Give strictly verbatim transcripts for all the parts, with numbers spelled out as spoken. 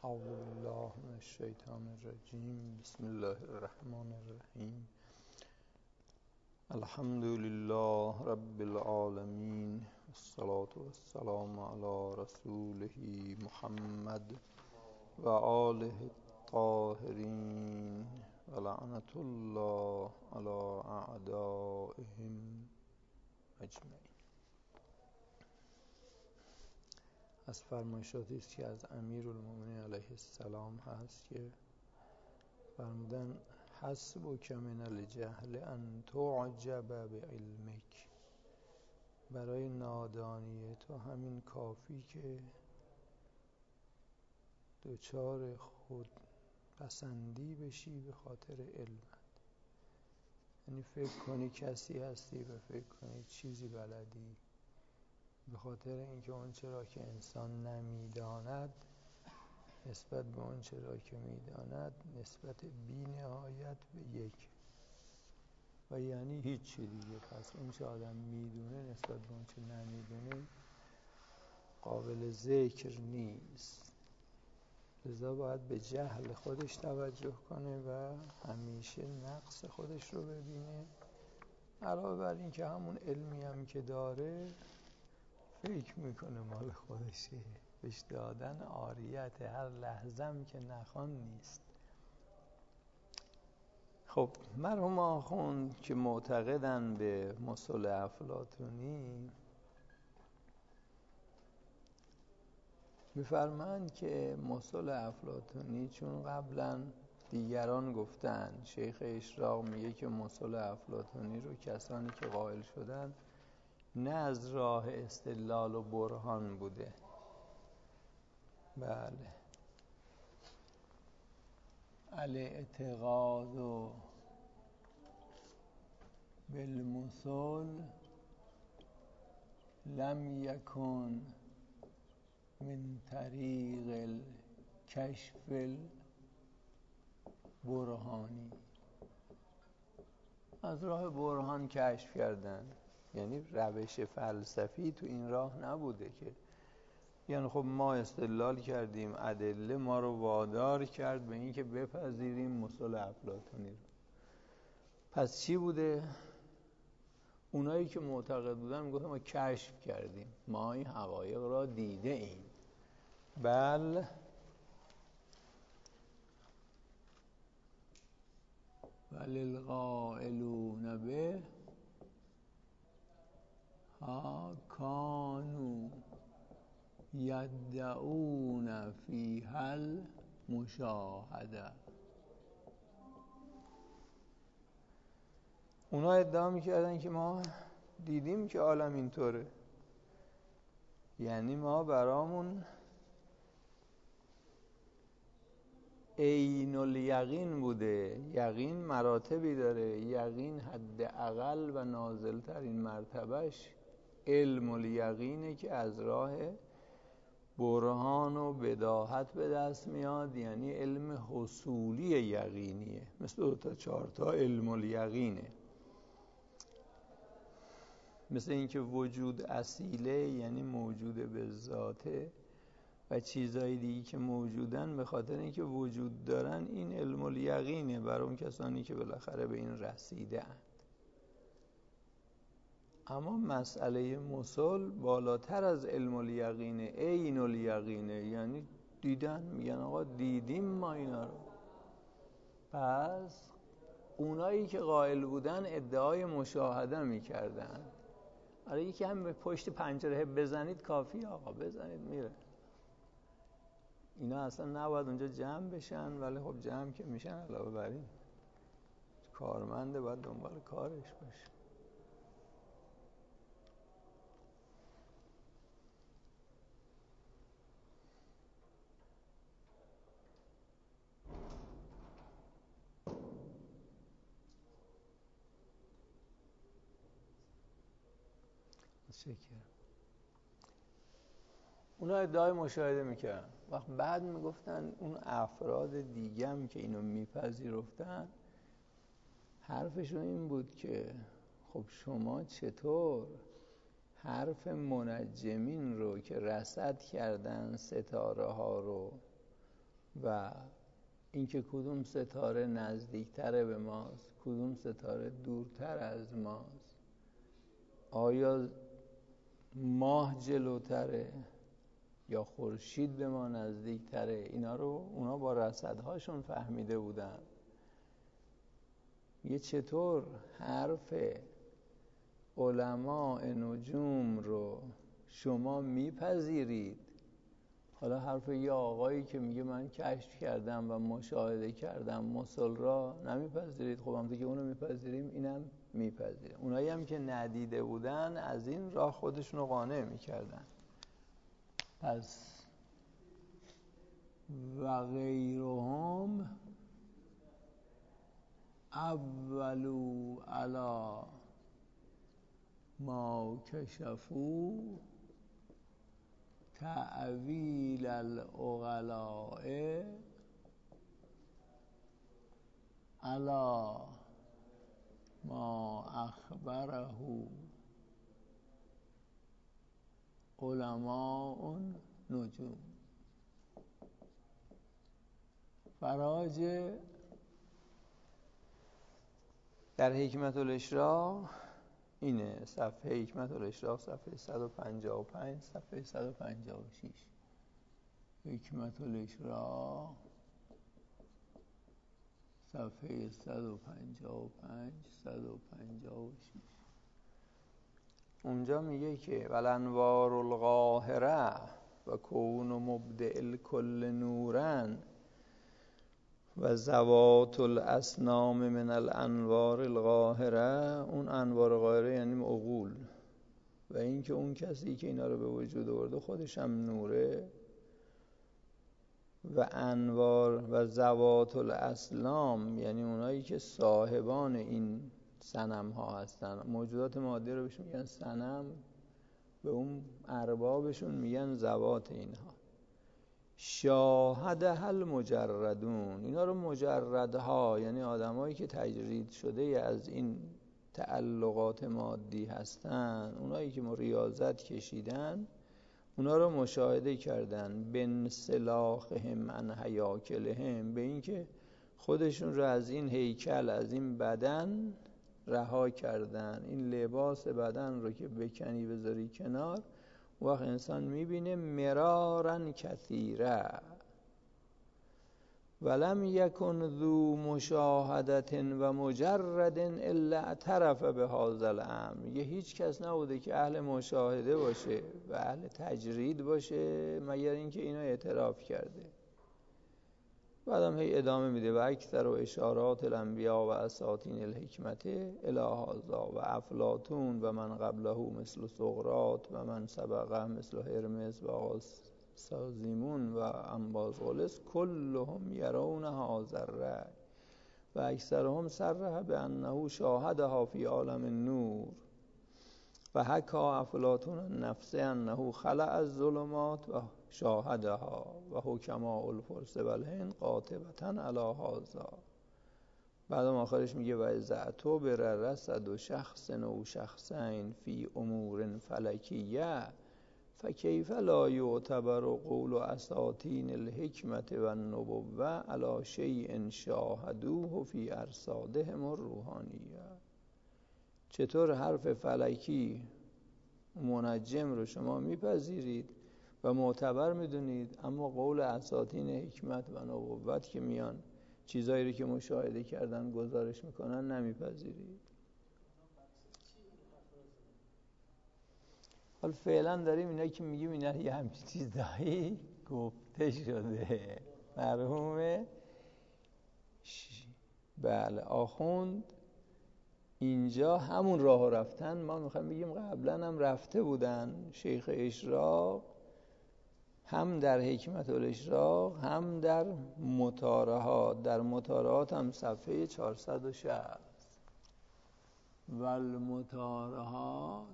اعوذ بالله من الشیطان الرجیم. بسم الله الرحمن الرحیم. الحمد لله رب العالمین، والصلاة والسلام علی رسوله محمد و آله الطاهرین و لعنة الله علی اعدائهم اجمعین. از فرمایشاتی است که از امیرالمومنین علیه السلام هست که فرمودن حسبک من الجهل ان تعجب بعلمک. برای نادانی تو همین کافی که دچار خود پسندی بشی به خاطر علمت. یعنی فکر کنی کسی هستی و فکر کنی چیزی بلدی، به خاطر اینکه اون چرا که انسان نمیداند نسبت به اون چرا که میداند نسبت بی نهایت به یک و یعنی هیچی دیگه. پس اون چه آدم میدونه نسبت به اون چه نمیدونه قابل ذکر نیست. لذا باید به جهل خودش توجه کنه و همیشه نقص خودش رو ببینه، علاوه بر این که همون علمی هم که داره فکر میکنه مال خودشه. بهش دادن عاریت هر لحظه‌ام که نخوان نیست. خب مرحوم آخوند که معتقدن به مثل افلاطونی میفرمایند که مثل افلاطونی چون قبلا دیگران گفتن، شیخ اشراق میگه که مثل افلاطونی رو کسانی که قائل شدن نه از راه استدلال و برهان بوده. بله، الاعتقاد و بالمثل لم یکن من طریق الکشف البرهانی. از راه برهان کشف کردن، یعنی روش فلسفی تو این راه نبوده که یعنی خب ما استدلال کردیم، ادله ما رو وادار کرد به این که بپذیریم مثل افلاطونی رو. پس چی بوده؟ اونایی که معتقد بودن میگفتن ما کشف کردیم، ما این حقایق را دیده ایم. بل وللقائلون به ها کانوا یدعون فیها المشاهده. اونا ادعا میکردن که ما دیدیم که عالم اینطوره، یعنی ما برامون عین الیقین بوده. یقین مراتبی داره، یقین حد اقل و نازل ترین مرتبهش علم الیقینه که از راه برهان و بداهت به دست میاد، یعنی علم حصولی یقینیه، مثل دو تا چهار تا علم الیقینه. مثل اینکه وجود اصیله، یعنی موجود به ذاته، و چیزهای دیگه که موجودن به خاطر اینکه وجود دارن، این علم الیقینه برای اون کسانی که بالاخره به این رسیده اند. اما مسئله مثل بالاتر از علم الیقینه، عین الیقینه، یعنی دیدن. میگن آقا دیدیم ما اینا رو. پس اونایی که قائل بودن ادعای مشاهده میکردن. آره یکی هم به پشت پنجره بزنید کافی، آقا بزنید میره. اینا اصلا نباید اونجا جمع بشن، ولی خب جمع که میشن علاوه بر این کارمنده باید دنبال کارش باشه. شکر اونا ادعای مشاهده میکردن. وقت بعد میگفتن اون افراد دیگه هم که اینو میپذیرفتن حرفشون این بود که خب شما چطور حرف منجمین رو که رصد کردن ستاره ها رو و اینکه کدوم ستاره نزدیکتره به ماست، کدوم ستاره دورتر از ماست، آیا ماه جلوتره یا خورشید به ما نزدیکتره، اینا رو اونا با رصدهاشون فهمیده بودن. یه چطور حرف علماء نجوم رو شما میپذیرید؟ حالا حرف یه آقایی که میگه من کشف کردم و مشاهده کردم مسل را نمیپذیرید. خب همونطور که اونو میپذیریم اینم میپذیریم. اونایی هم که ندیده بودن از این راه خودشون رو قانع میکردن. پس و غیرهم اولو علی ما کشفو تأویل العقلاء علی ما اخبره علماء نجوم. فراج در حکمت الاشراق اینه، صفحه حکمت الاشراق صفحه صد و پنجاه و پنج صفحه صد و پنجاه و شش. حکمت الاشراق صفحه صد و پنجاه و پنج صد و پنجاه و شش. اونجا میگه که والانوار القاهره و کون مبدع الکل نورن و ذوات الاسنام من الانوار القاهره. اون انوار قاهره یعنی عقول، و اینکه اون کسی که اینا رو به وجود آورده خودش هم نوره. و انوار و ذوات الاسلام یعنی اونایی که صاحبان این صنم ها هستن. موجودات مادی رو بهشون میگن صنم، به اون اربابشون میگن ذوات اینها. شاهده المجردون، اینا رو مجردها یعنی آدمایی که تجرید شده از این تعلقات مادی هستن، اونایی که ریاضت کشیدن، اونا رو مشاهده کردن. بانسلاخهم عن هیاکلهم، به این که خودشون رو از این هیکل، از این بدن رها کردن. این لباس بدن رو که بکنی بذاری کنار، وقت انسان میبینه مرارن کثیره. ولم یکن ذو مشاهدت و مجرد الا اعترف به هذا الامر. یه هیچ کس نبوده که اهل مشاهده باشه و اهل تجرید باشه مگر اینکه اینا اعتراف کرده. بعدم هی ادامه میده و اکثر و اشارات الانبیاء و اساطین الحکمت الی هذا و افلاطون و من قبله مثل سقراط و من سبقه مثل هرمس و آقاسازیمون و انبازغلس کلهم یرون هذا الرأی و اکثرهم صرح بانه شاهدها فی عالم النور و حکا افلاطون النفس انه خلع الظلمات و شاهدها و حکماء الفرس و الهند قاطبة علی هذا. بعدم آخرش میگه و اذا اعتبر رصد شخص و شخصین فی امور فلکیه فکیف لا یعتبر قول اساطین الحکمت و النبوه علی شیء شاهدوه فی ارصادهم الروحانیه. چطور حرف فلکی منجم رو شما میپذیرید و معتبر میدونید، اما قول اساطین حکمت و نبوت که میان چیزایی رو که مشاهده کردن گزارش میکنن نمیپذیرید؟ حالا فعلا داریم اینایی که میگیم اینا یه همچین چیزایی گفته شده. مرحوم ش... بله آخوند اینجا همون راه رفتن. ما میخوایم بگیم قبلا هم رفته بودن. شیخ اشراق هم در حکمت الاشراق هم در مطارحات، در مطارحات هم صفحه چهارصد و شصت و المطارحات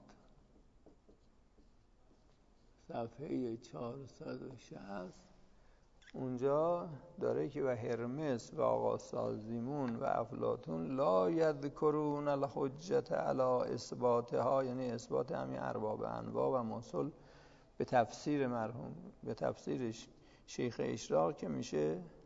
صفحه چهارصد و شصت اونجا داره که و هرمس و آقاسازیمون و افلاطون لا یذکرون الحجت علی اثباتها، یعنی اثبات همین ارباب انواع و مسل به تفسیر مرحوم به تفسیر شیخ اشراق که میشه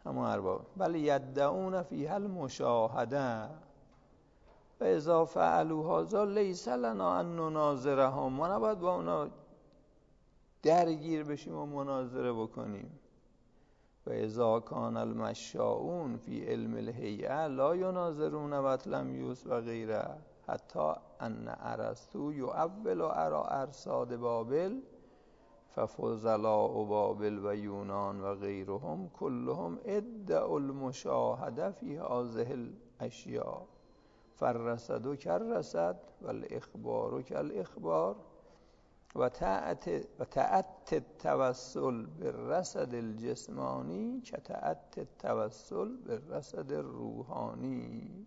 همون ارباب. بل یدعون فیها المشاهده و اذا فعلوا هذا لیس لنا ان نناظرهم. ما نباید با اونا درگیر بشیم و مناظره بکنیم. و اذا کان المشاؤون فی علم الهیئه لا یناظرون بطلمیوس و غیره حتی ان ارسطو یؤول ارا ارصاد بابل ففضلاء بابل و یونان و غیرهم کلهم ادعوا المشاهده فی هذه الاشیاء فالرصد کالرصد والاخبار کالاخبار و تأت و تأت التوسل بالرصد الجسمانی کتأت التوسل بالرصد الروحانی.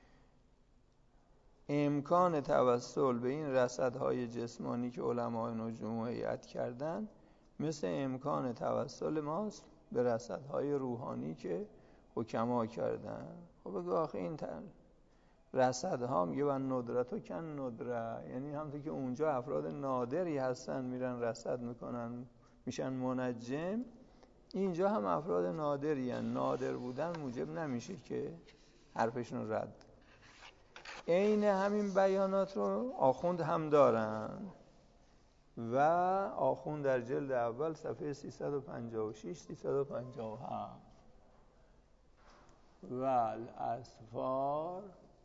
امکان توسل به این رصدهای جسمانی که علمای نجوم هیئت کردن مثل امکان توسل ماست به رصدهای روحانی که حکما کردن. خب بگو آخه این رصدها میگه و ندرت و کن ندره، یعنی همونطور که اونجا افراد نادری هستن میرن رصد میکنن میشن منجم، اینجا هم افراد نادری هستن. نادر بودن موجب نمیشه که حرفشون رد. عین همین بیانات رو آخوند هم دارن و آخوند در جلد اول صفحه سیصد و پنجاه و شش سیصد و پنجاه و هفت و الاسفار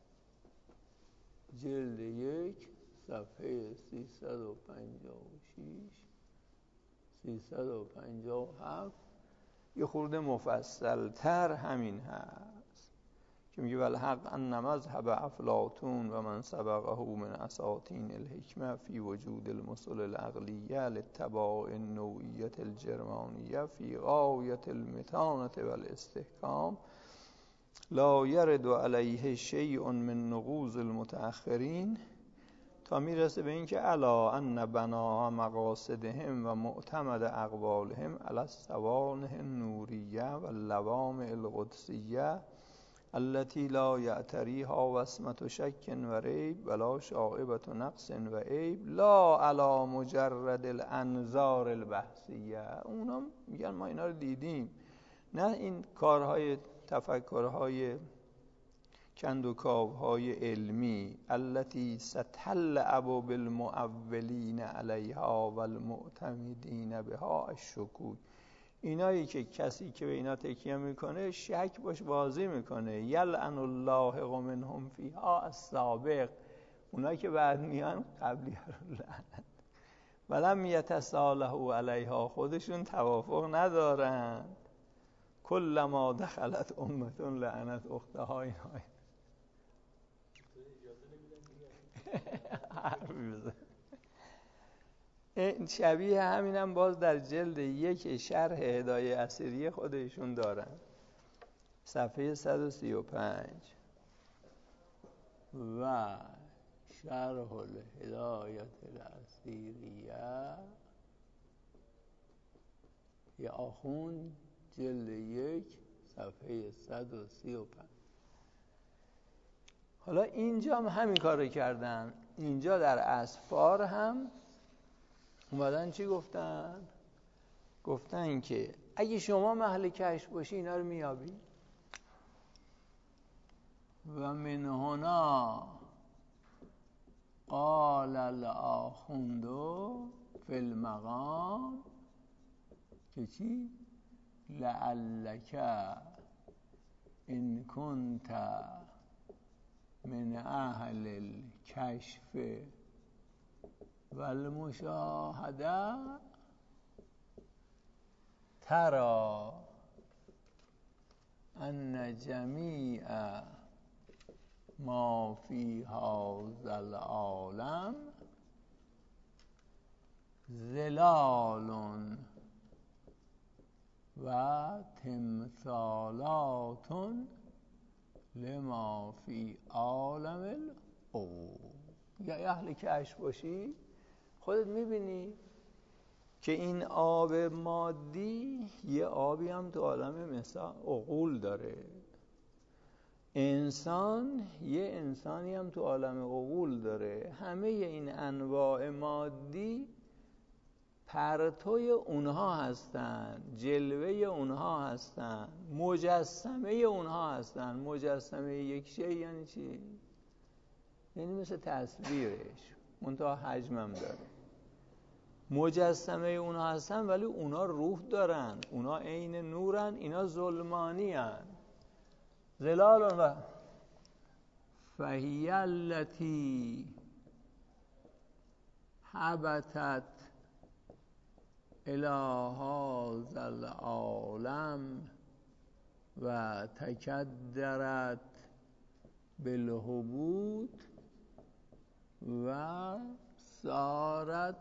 جلد یک صفحه سیصد و پنجاه و شش سیصد و پنجاه و هفت یه خورده مفصل تر همین هست که میگه والحق ان مذهب افلاطون و من سبقه من اساطین الحکمه فی وجود المثل العقلیه لاتباع النوعیه الجرمانیه فی غایت المتانه والاستحکام لا یرد علیه شیء من نقوض المتأخرین، تا میرسه به این که الا ان بنا مقاصدهم و معتمد اقوالهم علی الصوانح النوریه و اللوامع القدسیه التي لا یعتریها وسمة شک و ریب ولا شائبة نقص و عیب لا علی مجرد الانظار البحثیه. اونا میگن ما اینا رو دیدیم، نه این کارهای تفکرهای کندوکاوهای علمی التي ستلعب بالمؤولین علیها و المعتمدین بها الشکوک، اینایی که کسی که به اینا تکیه میکنه شک باش بازی میکنه. یلعن الله منهم فیها السابق، اونایی که بعد میان قبلی رو لعنت. ولم یتصالحوا علیها، خودشون توافق ندارن. کلما دخلت امتون لعنت اختها. این شبیه همینم باز در جلد یک شرح هدایه اثریه خودشون دارن صفحه صد و سی و پنج و شرح الهدایه الاثریه یا آخوند جلد یک صفحه صد و سی و پنج. حالا اینجا هم همین کار رو کردن. اینجا در اسفار هم اومدن چی گفتن؟ گفتن که اگه شما محل کشف باشی اینا رو میابی. و من هنا قال الاخوندو فی المقام که چی؟ لعلک ان کنت من اهل الکشف والمشاهده ترى ان جمیع ما فی هذا العالم ظلال و تمثالات لما فی عالم العقول. یا اهل کشف باشی خودت میبینی که این آب مادی یه آبی هم تو عالم مثل عقول داره. انسان یه انسانی هم تو عالم عقول داره. همه این انواع مادی پرتوی اونها هستن، جلوه اونها هستن، مجسمه اونها هستن. مجسمه یک شی یعنی چی؟ یعنی مثل تصویرش، منتها حجمم داره. مجسمه اونها هستن ولی اونا روح دارن، اونا عین نورن، اینا ظلمانی هن. ظلال و فهی التی حبتت الی هذا العالم و تکدرت بالهبوط و صارت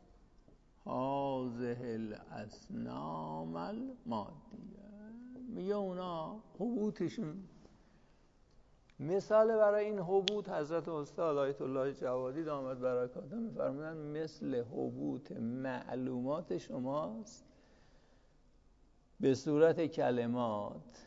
هذه الاصنام المادیه. میگه اونا هبوطشون، مثال برای این هبوط حضرت استاد آیت الله جوادی دامت برکاته میفرمودن مثل هبوط معلومات شماست به صورت کلمات.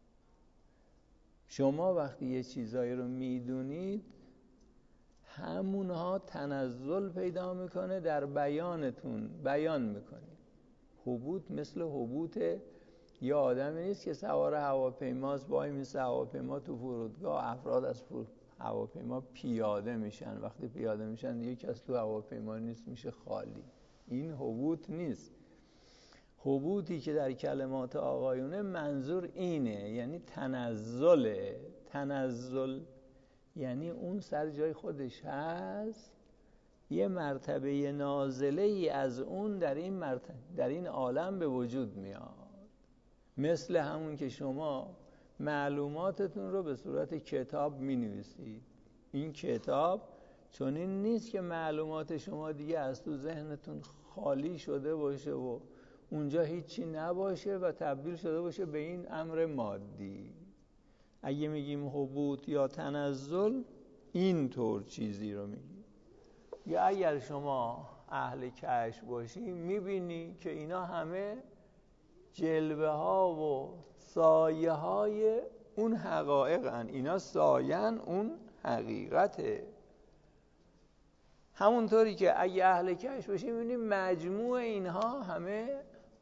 شما وقتی یه چیزایی رو میدونید، همونها تنزل پیدا میکنه در بیانتون، بیان میکنید. هبوط مثل هبوط یه آدمی نیست که سوار هواپیماست، وای میسه هواپیما تو فرودگاه، افراد از هواپیما پیاده میشن. وقتی پیاده میشن دیگه کس تو هواپیما نیست، میشه خالی. این هبوط نیست. هبوطی که در کلمات آقایونه منظور اینه، یعنی تنزله. تنزل یعنی اون سر جای خودش هست، یه مرتبه نازله ای از اون در این مرتبه در این عالم به وجود میاد. مثل همون که شما معلوماتتون رو به صورت کتاب می نویسید. این کتاب چون این نیست که معلومات شما دیگه از تو ذهنتون خالی شده باشه و اونجا هیچی نباشه و تبدیل شده باشه به این امر مادی. اگه میگیم هبوط یا تنزل، این طور چیزی رو میگیم. یا اگر شما اهل کشف باشی، میبینی که اینا همه جلوه ها و سایه های اون حقایق هن. اینا ساین اون حقیقته. همونطوری که اگه اهل کشف باشی، میبینی مجموع اینها همه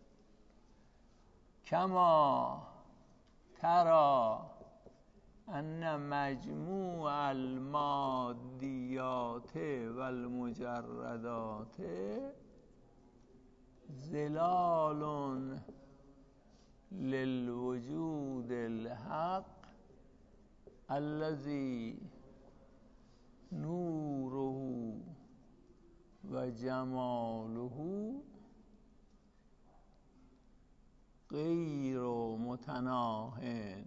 کما ترى ان مجموع المادیات و المجردات ظلال للوجود الحق الذي نوره و جماله غیر متناهن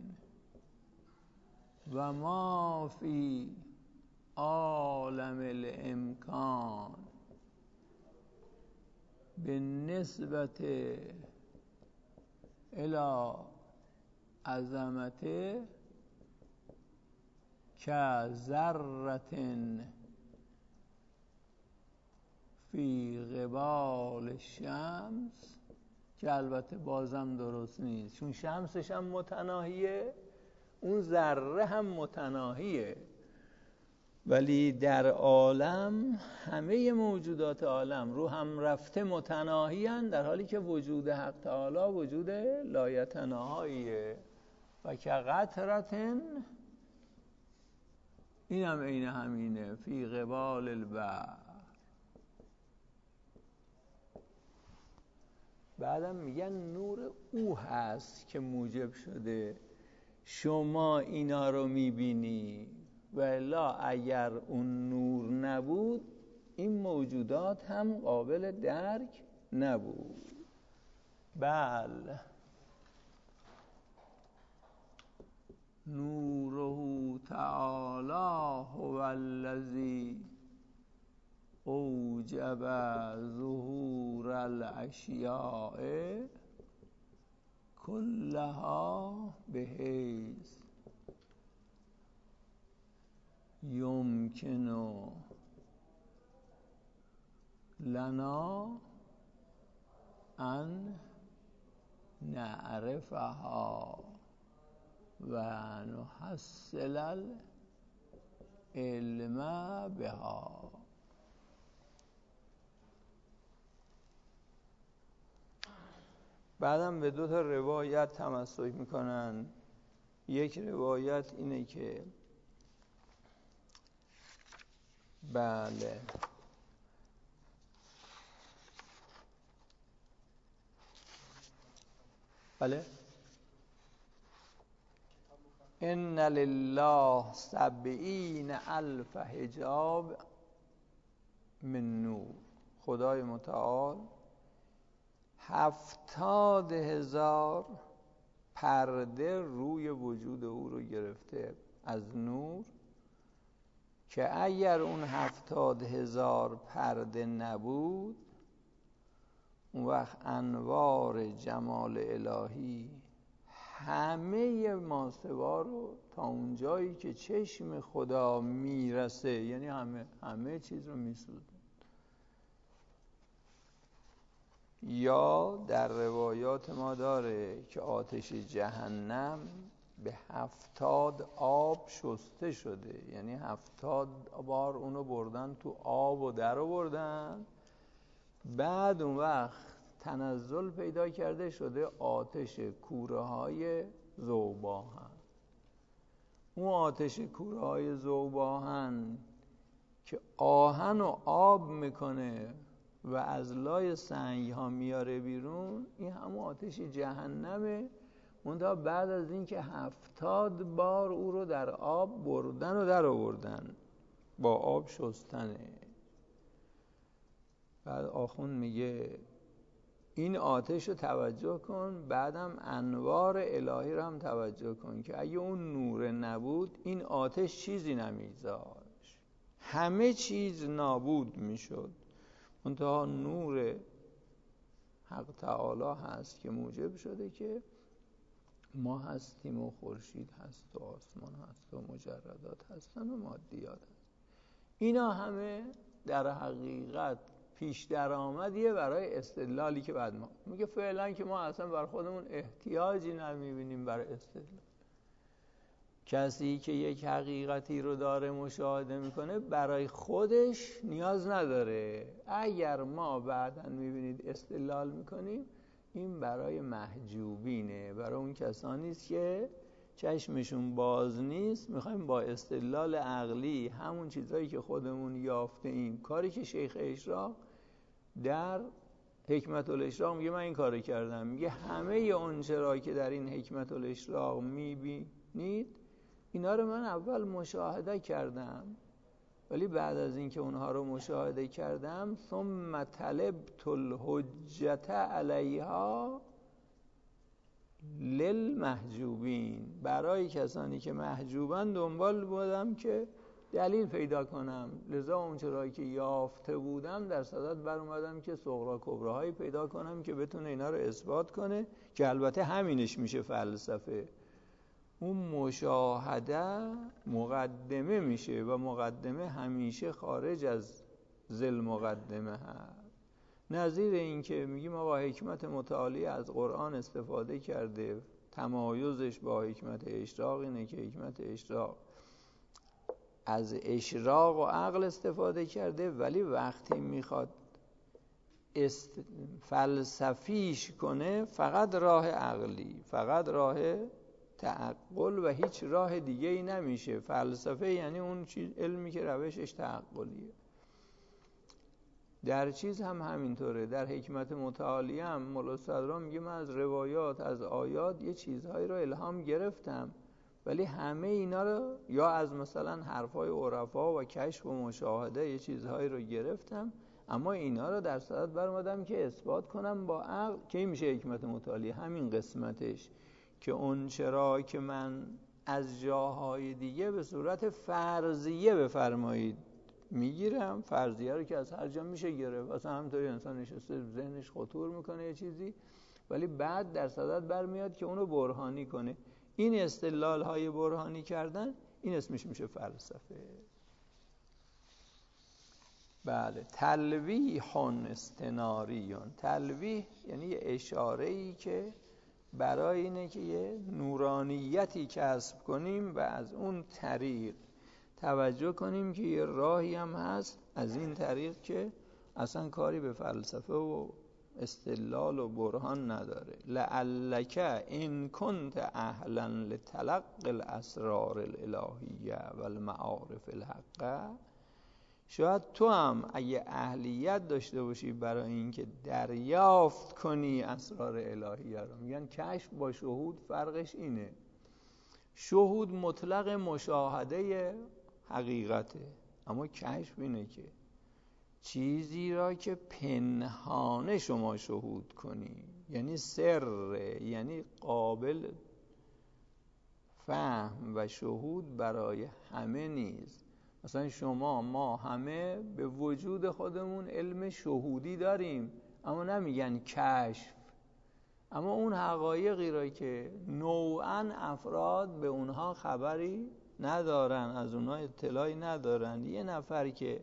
و ما فی عالم الامکان بالنسبت الى عظمته که ذرة فی قبال الشمس، که البته بازم درست نیست، چون شمسش هم متناهیه، اون ذره هم متناهیه، ولی در عالم همه موجودات عالم رو هم رفته متناهی هن، در حالی که وجود حق تعالی وجود لایتناهاییه. و که قطرتن، این هم عین همینه، فی قبال البحر. بعدم میگن نور او هست که موجب شده شما اینا رو میبینی، و الا اگر اون نور نبود این موجودات هم قابل درک نبود. بله، نوره تعالی هو الذی اوجب ظهور الاشیاء کلها بحیث یمکن لنا ان نعرفها و نحصل العلم بها. بعدم به دو تا روایت تمسک میکنن. یک روایت اینه که بله بله ان لله سبعین الف حجاب من نور، خدای متعال هفتاد هزار پرده روی وجود او رو گرفته از نور، که اگر اون هفتاد هزار پرده نبود اون وقت انوار جمال الهی همه ماسوا رو تا اون جایی که چشم خدا میرسه، یعنی همه همه چیز رو میسوزه. یا در روایات ما داره که آتش جهنم به هفتاد آب شسته شده، یعنی هفتاد بار اونو بردن تو آب و در آوردن، بعد اون وقت تنزل پیدا کرده شده آتش کوره های ذوباهن. اون آتش کوره های ذوباهن که آهن و آب میکنه و از لای سنگ ها میاره بیرون، این همون آتش جهنمه. منتها بعد از این که هفتاد بار او رو در آب بردن و در آوردن، با آب شستنه. بعد آخوند میگه این آتش رو توجه کن، بعدم انوار الهی رو هم توجه کن که اگه اون نور نبود این آتش چیزی نمیذاشت، همه چیز نابود میشد. منتها نور حق تعالی هست که موجب شده که ما هستیم و خورشید هست و آسمان هست و مجردات هستن و مادیات هست. اینا همه در حقیقت پیش درآمدیه برای استدلالی که بعد ما میگه فعلا که ما اصلا بر خودمون احتیاجی نمیبینیم برای استدلال. کسی که یک حقیقتی رو داره مشاهده میکنه برای خودش نیاز نداره. اگر ما بعداً میبینید استدلال میکنیم، این برای محجوبینه، برای اون کسانی است که چشمشون باز نیست. میخوایم با استدلال عقلی همون چیزایی که خودمون یافته ایم، کاری که شیخ اشراق در حکمت الاشراق میگه من این کارو کردم، میگه همه اون چرا که در این حکمت الاشراق میبینید اینا رو من اول مشاهده کردم، ولی بعد از اینکه اونها رو مشاهده کردم ثم طلبت الحجة علیها للمحجوبین، برای کسانی که محجوبن دنبال بودم که دلیل پیدا کنم. لذا اون چرایی که یافته بودم در صدد بر اومدم که صغرا کبراهایی پیدا کنم که بتونه اینا رو اثبات کنه، که البته همینش میشه فلسفه. اون مشاهده مقدمه میشه و مقدمه همیشه خارج از ذل مقدمه هست. نظیر این که میگیم آقا حکمت متعالی از قرآن استفاده کرده، تمایزش با حکمت اشراق اینه که حکمت اشراق از اشراق و عقل استفاده کرده، ولی وقتی میخواد است... فلسفیش کنه فقط راه عقلی، فقط راه تعقل و هیچ راه دیگه ای نمیشه. فلسفه یعنی اون چیز علمی که روشش تعقلیه. در چیز هم همینطوره. در حکمت متعالی هم مولا صدرا میگه من از روایات، از آیات یه چیزهایی رو الهام گرفتم، ولی همه اینا رو یا از مثلا حرفای عرفا و کشف و مشاهده یه چیزهایی رو گرفتم، اما اینا رو در صدد برآمدم که اثبات کنم با عقل. که این میشه حکمت متعالی، همین قسمتش که اون چرا که من از جاهای دیگه به صورت فرضیه بفرمایید میگیرم، فرضیه رو که از هر جا میشه گرفت، اصلا همینطوری انسان نشسته ذهنش خطور میکنه یه چیزی، ولی بعد در صدد برمیاد که اونو برهانی کنه. این استدلال های برهانی کردن، این اسمش میشه فلسفه. بله. تلویح استناریون، تلویح یعنی یه اشاره‌ای که برای اینه که یه نورانیتی کسب کنیم و از اون طریق توجه کنیم که یه راهی هم هست از این طریق که اصلا کاری به فلسفه و استدلال و برهان نداره. لعلک ان کنت اهلا لتلقی الاسرار الالهیه و المعارف الحقه، شاید تو هم اگه اهلیت داشته باشی برای اینکه دریافت کنی اسرار الهیه رو. میگن کشف با شهود فرقش اینه، شهود مطلق مشاهده حقیقته، اما کشف اینه که چیزی را که پنهانه شما شهود کنی، یعنی سر، یعنی قابل فهم و شهود برای همه نیست. مثلا شما ما همه به وجود خودمون علم شهودی داریم، اما نمیگن کشف. اما اون حقایقی را که نوعاً افراد به اونها خبری ندارن، از اونها اطلاعی ندارن، یه نفر که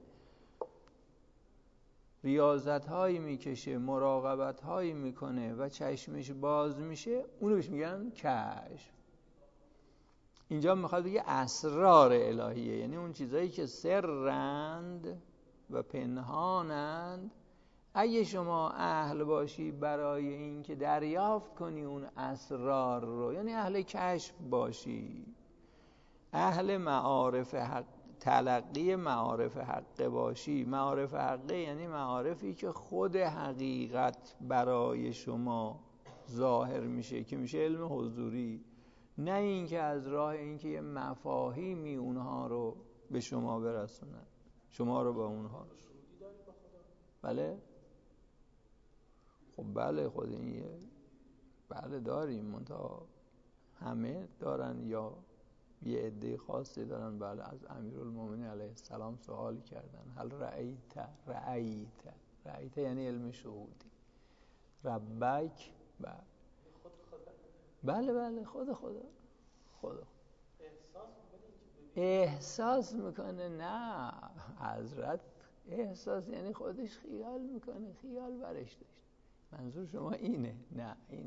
ریاضت هایی میکشه، مراقبت هایی میکنه و چشمش باز میشه، اونو بهش میگن کشف. اینجا میخواد بگه اسرار الهیه، یعنی اون چیزایی که سرند و پنهانند، اگه شما اهل باشی برای این که دریافت کنی اون اسرار رو، یعنی اهل کشف باشی، اهل معارف حق، تلقی معارف حق باشی. معارف حقه یعنی معارفی که خود حقیقت برای شما ظاهر میشه، که میشه علم حضوری، نه این که از راه این که یه مفاهیمی اونها رو به شما برسونن، شما رو با اونها. بله خب بله خود این یه بله داریم، منتها همه دارن یا یه عده خاصی دارن. بله از امیرالمومنین علیه السلام سوال کردن، هل رأیت رأیت رأیت یعنی علم شهودی، ربک بله بله بله خود خدا خدا احساس میکنه. نه حضرت احساس یعنی خودش خیال میکنه، خیال برش داشت. منظور شما اینه؟ نه این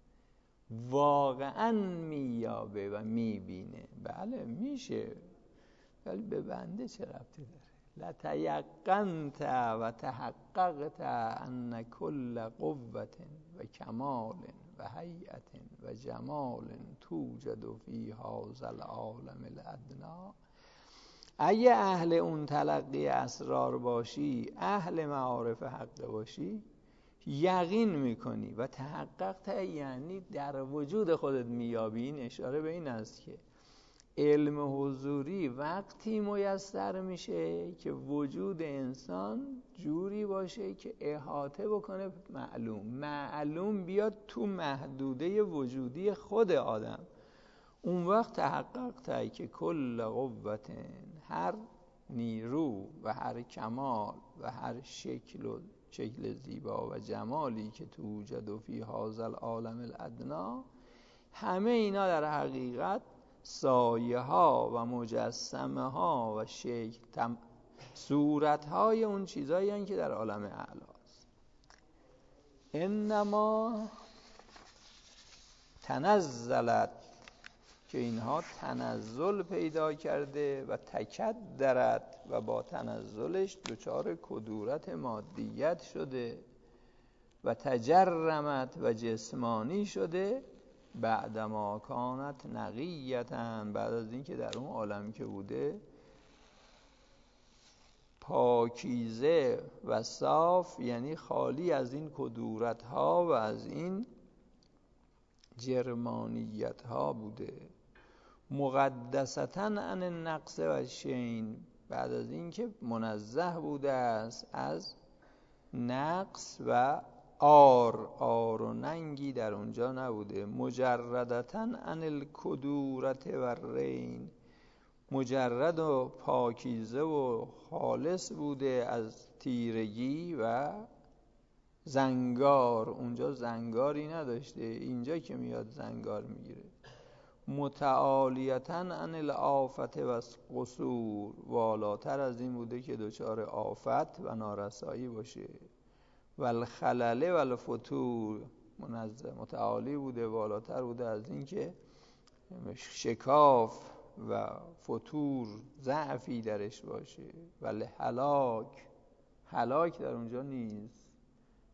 واقعا مییابه و میبینه. بله میشه، ولی به بنده چه ربطی داره؟ لتیقنت و تحققت ان کل قوة و کمال و هیئت و جمال توجد فی هذا العالم الادنی. اگه اهل اون تلقی اسرار باشی، اهل معارف حق باشی، یقین میکنی و تحققت یعنی در وجود خودت میابی. این اشاره به این است که علم حضوری وقتی میسر میشه که وجود انسان جوری باشه که احاطه بکنه معلوم، معلوم بیاد تو محدوده وجودی خود آدم. اون وقت تحققت که کل قوت، هر نیرو و هر کمال و هر شکل و شکل زیبا و جمالی که توجد فی هذا العالم الادنی، همه اینا در حقیقت سایه ها و مجسمه ها و شکل تم... صورت های اون چیزایی هستند که در عالم اعلی است. انما تنزلت، که اینها تنزل پیدا کرده و تکدرت و با تنزلش دچار کدورت مادیت شده و تجرمت و جسمانی شده، بعدما کانت نقیتا، بعد از این که در اون عالم که بوده پاکیزه و صاف، یعنی خالی از این کدورت ها و از این جرمانیت ها بوده. مقدستا عن النقص و شین، بعد از این که منزه بوده است از نقص و آر، آر و ننگی در اونجا نبوده. مجردتا عن الکدورت و رین، مجرد و پاکیزه و خالص بوده از تیرگی و زنگار. اونجا زنگاری نداشته، اینجا که میاد زنگار میگیره. متعالیتا عن الآفت و قصور، والاتر از این بوده که دچار آفت و نارسایی باشه. و الخلل و الفتور، منزه متعالی بوده، والاتر بوده از این که شکاف و فتور، ضعفی درش باشه. ولی هلاک، هلاک در اونجا نیست،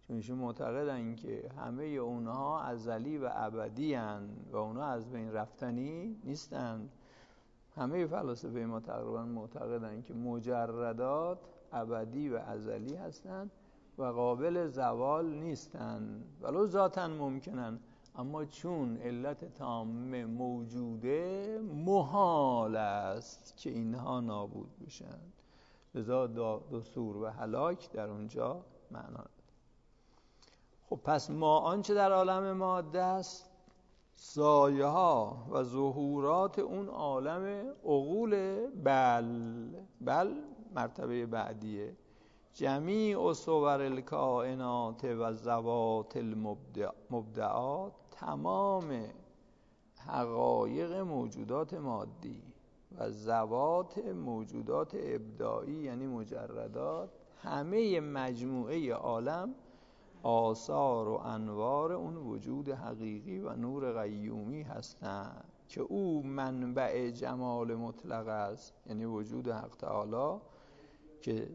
چون ایشون معتقدن که همه اونها ازلی و ابدی هستند و اونها از بین رفتنی نیستند. همه فلاسفه ما تقریبا معتقدن که مجردات ابدی و ازلی هستند و قابل زوال نیستند، ولو ذاتاً ممکنن، اما چون علت تامه موجوده محال است که اینها نابود بشن. لذا دثور و هلاک در اونجا معنا داره. خب پس ما آنچه در عالم ماده است سایه ها و ظهورات اون عالم عقول بل بل مرتبه بعدیه. جمیع صور الکائنات و ذوات المبدعات، تمام حقایق موجودات مادی و ذوات موجودات ابداعی یعنی مجردات، همه مجموعه عالم آثار و انوار اون وجود حقیقی و نور قیومی هستند که او منبع جمال مطلق است، یعنی وجود حق تعالی که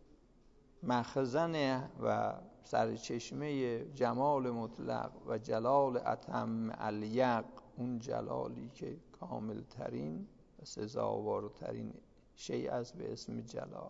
مخزن و سرچشمه جمال مطلق و جلال اتم الیق، اون جلالی که کامل ترین و سزاوارترین شیء است به اسم جلال.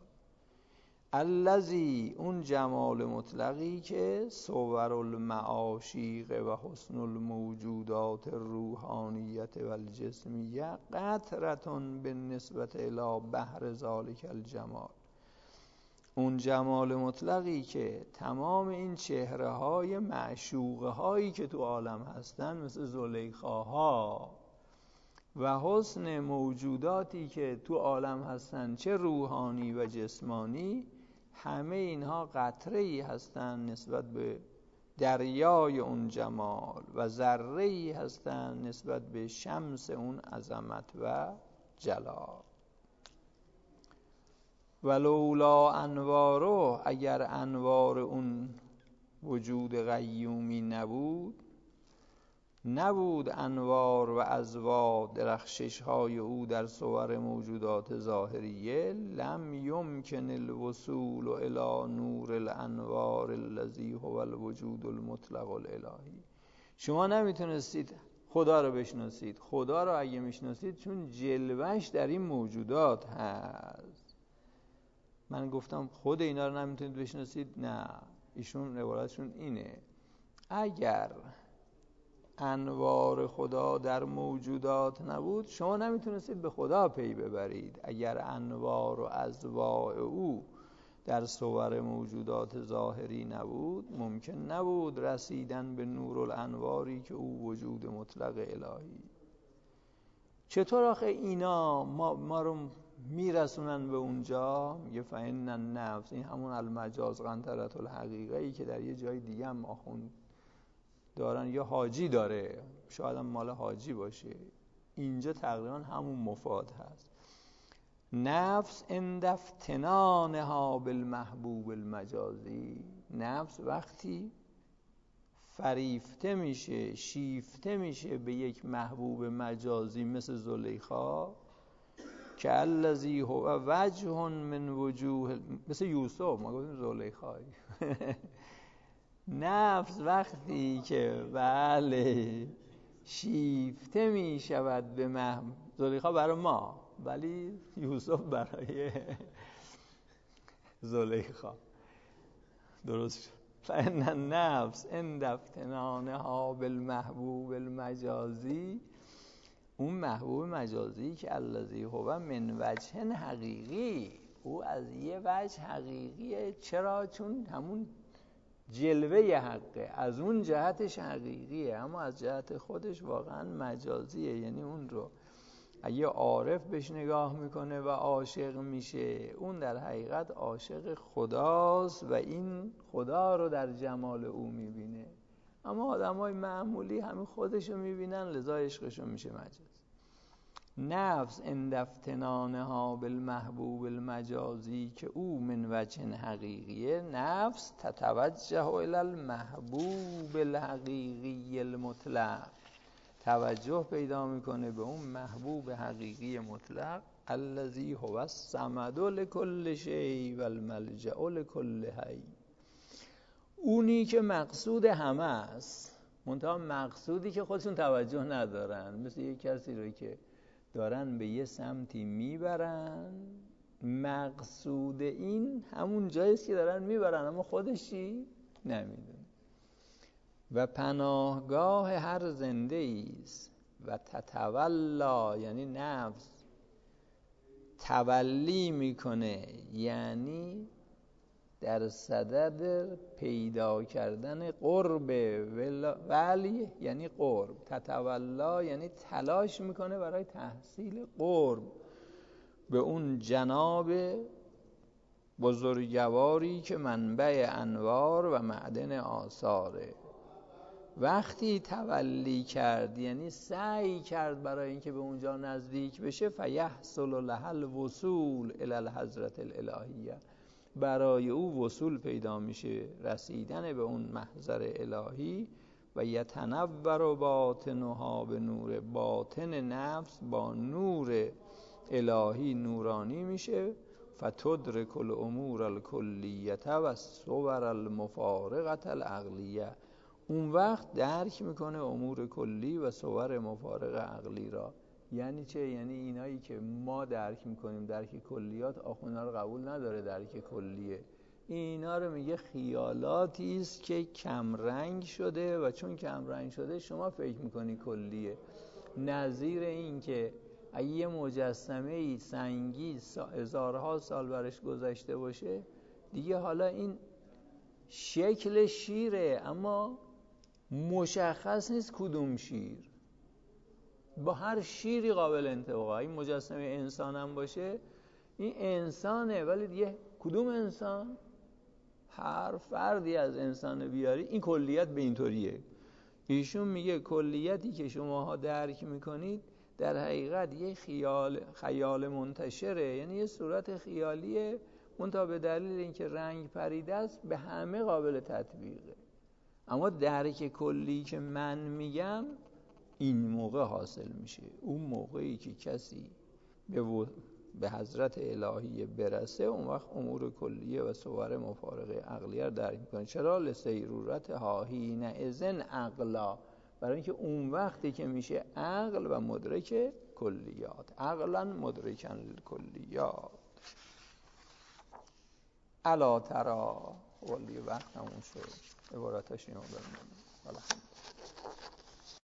الذی، اون جمال مطلقی که صور المعاشیق و حسن الموجودات الروحانیت و الجسمیه قطرتون به نسبت الی بحر ذالک الجمال، اون جمال مطلقی که تمام این چهره های معشوقه هایی که تو عالم هستن مثل زلیخاها و حسن موجوداتی که تو عالم هستن چه روحانی و جسمانی، همه اینها قطره‌ای هستن نسبت به دریای اون جمال و ذره‌ای هستن نسبت به شمس اون عظمت و جلال. ولولا انوارو، اگر انوار اون وجود قیومی نبود نبود انوار و اضواء درخشش های او در صور موجودات ظاهریه، لم یمکن الوصول الی نور الانوار الذی هو الوجود المطلق الالهی. شما نمیتونستید خدا رو بشناسید. خدا رو اگه میشناسید چون جلوهش در این موجودات هست. من گفتم خود اینا رو نمیتونید بشناسید؟ نه، ایشون عبارتشون اینه: اگر انوار خدا در موجودات نبود شما نمیتونستید به خدا پی ببرید. اگر انوار و اضواء او در صور موجودات ظاهری نبود ممکن نبود رسیدن به نور الانواری که او وجود مطلق الهی. چطور آخه اینا ما, ما رو میرسونن به اونجا؟ میگه فإن النفس، این همون المجاز قنطرة الحقیقه ای که در یه جای دیگه هم آخوند دارن، یا حاجی داره، شاید هم مال حاجی باشه، اینجا تقریبا همون مفاد هست. نفس عند افتنانها بالمحبوب المجازی، نفس وقتی فریفته میشه، شیفته میشه به یک محبوب مجازی مثل زلیخا، که الذی هو وجه من وجوه، مثل یوسف، ما گفتیم زلیخایی نفس وقتی که بله شیفته می شود به محبوب، زلیخا برای ما ولی یوسف برای زلیخا، درست شد. فإن النفس عند افتنانها بالمحبوب المجازی، اون محبوب مجازی که الذی هو من وجه حقیقی، او از یه وجه حقیقیه. چرا؟ چون همون جلوه حقه، از اون جهتش حقیقیه، اما از جهت خودش واقعا مجازیه. یعنی اون رو اگه عارف بهش نگاه میکنه و عاشق میشه، اون در حقیقت عاشق خداست و این خدا رو در جمال او میبینه. اما آدمای معمولی همین خودشو میبینن، لذا عشقشون میشه مجاز. نفس عند افتنانها بالمحبوب المجازی که او من وجه حقیقیه، نفس تتوجه الی المحبوب الحقیقی المطلق، توجه پیدا میکنه به اون محبوب حقیقی مطلق، الذی هو الصمد لكل شیء و الملجأ لكل حی، اونی که مقصود همه است، منتها مقصودی که خودشون توجه ندارن، مثل یک کسی رو که دارن به یه سمتی میبرن، مقصود این همون جاییست که دارن میبرن اما خودشی نمیدونه. و پناهگاه هر زنده ایست و تتولا، یعنی نفس تولی میکنه، یعنی در صدد پیدا کردن قرب، ولی یعنی قرب، تتولا یعنی تلاش میکنه برای تحصیل قرب به اون جناب بزرگواری که منبع انوار و معدن آثاره. وقتی تولی کرد یعنی سعی کرد برای اینکه به اونجا نزدیک بشه، فیحصل له الوصول الی الحضرة الالهیه، برای او وصول پیدا میشه، رسیدن به اون محضر الهی. و یتنور باطنها به نور، باطن نفس با نور الهی نورانی میشه. فتدرک الامور الکلیه و الصور المفارقه العقلیه، اون وقت درک میکنه امور کلی و صور مفارق عقلی را. یعنی چه؟ یعنی اینایی که ما درک میکنیم درک کلیات، آخونا رو قبول نداره درک کلیه. اینا رو میگه خیالاتی است که کم رنگ شده و چون کم رنگ شده شما فکر میکنی کلیه. نظیر این که اگه یه مجسمه سنگی هزارها سال برش گذشته باشه، دیگه حالا این شکل شیره اما مشخص نیست کدوم شیر، با هر شیری قابل انطباقه. این مجسمه انسان هم باشه، این انسانه ولی دیگه کدوم انسان؟ هر فردی از انسان بیاری این کلیت به این طوریه. ایشون میگه کلیتی که شماها درک میکنید در حقیقت یه خیال خیال منتشره، یعنی یه صورت خیالیه، منتها به دلیل اینکه رنگ پریده است به همه قابل تطبیقه. اما درک کلی که من میگم این موقع حاصل میشه، اون موقعی که کسی به, و... به حضرت الهی برسه، اون وقت امور کلیه و صور مفارقه عقلیه رو درک میکنه. چرا؟ لسیرورت هاهین ازن عقلا، برای اینکه اون وقتی که میشه عقل و مدرک کلیات، عقلا مدرکن کلیات. الا ترا، ولی وقت همون شد، عبارتش اینو برمونیم.